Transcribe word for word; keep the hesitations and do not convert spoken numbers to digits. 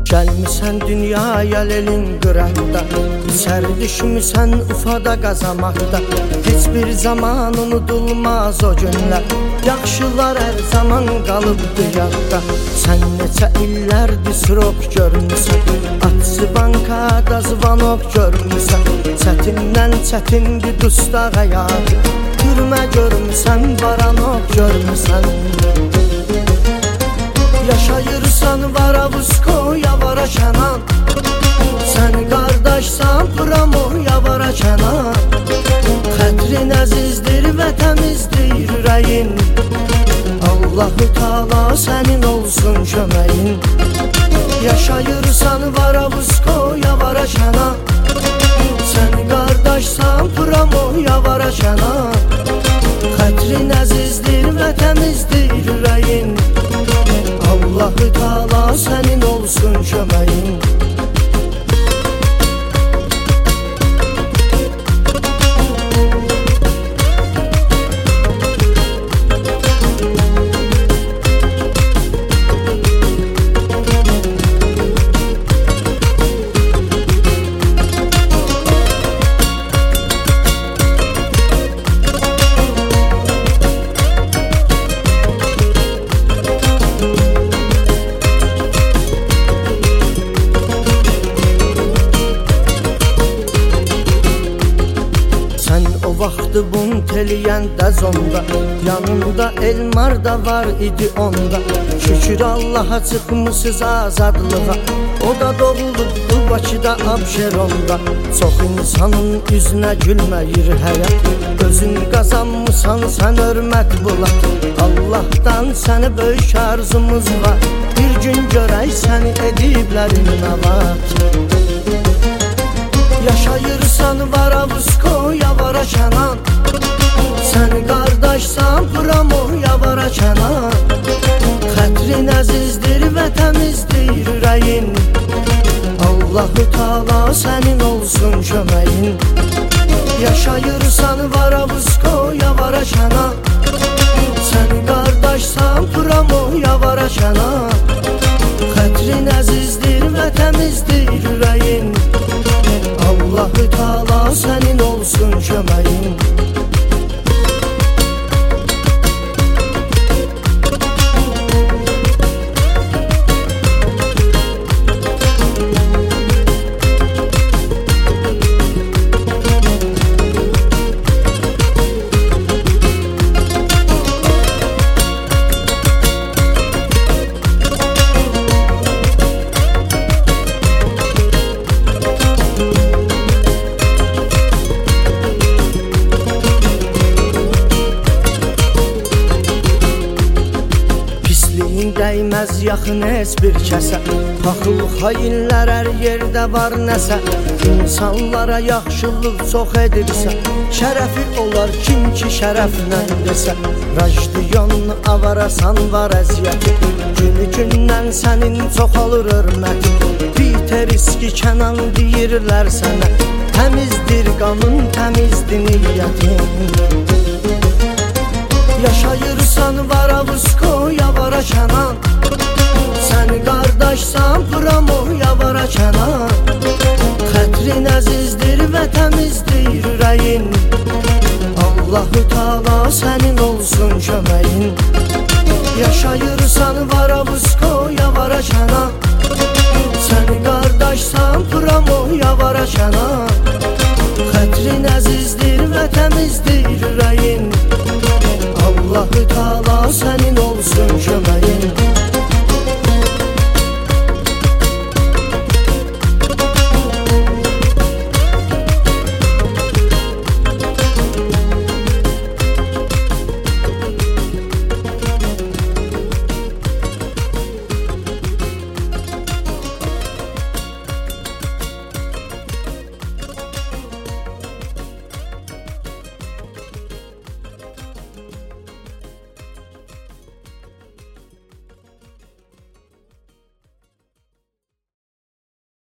Gəlmisən dünyaya lelin qıraqda, İçər düşmüsən ufada qazamakda. Heç bir zaman unudulmaz o günlər, yaxşılar hər zaman qalıbdı yadda. Sən neçə illərdir srok görmüsən, Atsı bankada zvanok görmüsən. Çətindən çətindir dustaq həyatı, Türmə görmüsən, baranok görmüsən. Yaşayırsan Varavuskoya vara kənan, Sən qardaşsan Pramoya vara kənan. Xətrin əzizdir və təmizdir ürəyin, Allahu Taala sənin olsun köməyin. Yaşayırsan Varavuskoya vara kənan, Sən qardaşsan Pramoya vara kənan. Xətrin əzizdir və təmizdir ürəyin, Allahu Taala sənin olsun köməyin. Vaxtı bunt eləyəndə zonda, Yanında Elmar da var idi onda. Şükür Allaha çıxmışız azadlığa, O da doğulubdu Bakıda Abşeronda. Çox insanın üzünə gülməyir həyat, Özün qazanmışsan sən hörmət bulat. Allahdan səni böyük arzumuz var, Bir gün görək səni ediblər inavat. Yaşayırsan Varavuskoya vara kənan, Sən qardaşsan Pramoya vara kənan. Xətrin əzizdir və təmizdir ürəyin, Allahu Taala sənin olsun köməyin. Yaşayırsan Varavuskoya vara kənan, Sən qardaşsan Pramoya vara kənan. Xətrin əzizdir və təmizdir ürəyin, Allahu Taala sənin olsun köməyin. Dəyməz yaxın heç bir kəsə, Paxıl xainlər hər yerdə var nəsə. İnsanlara yaxşılıq çox edirsə, Şərəfi olar kim ki şərəflə desə. Rajdiyon avarasan var əziyyəti, Günü gündən sənin çoxalır hörməti. Biter iski Kənan deyirlər sənə, Təmizdir qanın, təmizdir niyyətin. Yaşayırsan Varavuskoya vara kənan, Sən qardaşsan Pramoya vara kənan. Xətrin əzizdir və təmizdir ürəyin, Allahu Taala sənin olsun köməyin. Yaşayırsan Varavuskoya vara kənan, Sən qardaşsan Pramoya vara kənan. Xətrin əzizdir və təmizdir ürəyin, Allahu Taala sənin olsun köməyin.